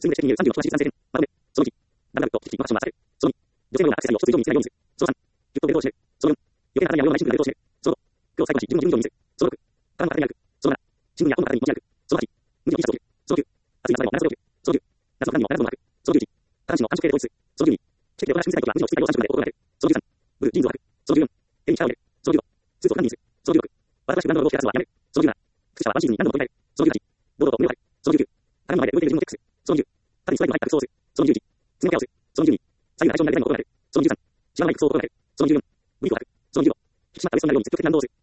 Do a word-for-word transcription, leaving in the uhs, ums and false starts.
すぐれしてにじゅうさんじゅうの人はし参戦。まとめ。そのいち。ダブダブと、キキの発信はされ。そのに。女性のようなアクセサリーを通常に見せないようにする。そのさん。ギュッと冷凍して。そのよん。余計な肌に合うようなシンプルで冷凍して。そのご。今日最後の日、自分の順序に見せる。そのろく。体の型に歩く。そのなな。新聞や本の型に持ち歩く。そのはち。無地の T シャツを着る。そのきゅう。暑い夏でも長袖を着る。そのじゅう。夏の方にも長ズボンを履く。そのじゅういち。下半身の繁殖系で統一する。そのじゅうに。奇跡で行う新世代とは無地の質感をさん色で行われる。そのじゅうさん。ブルージーンズを履く。そのじゅうよん。手に力を入れる。そのじゅうご。スーツを何にする。そのじゅうろく。わたがしく何度も労働して汗はやめる。そのじゅうなな。靴下はワンシーズンに何度も取り替える。そのじゅうはち。ボードと胸を張る。そのじゅうきゅう。鏡の前で動いている自分をチェックする。そのじゅう。肩にストライクの入った服装をする。そのじゅういち。爪のケアをする。そのじゅうに。左右の対称になるデザインを行える。そのじゅうさん。知らない服装を行える。そのじゅうよん。ウィッグを履く。そのじゅうご。引き締まったウエストになるように積極的な運動をする。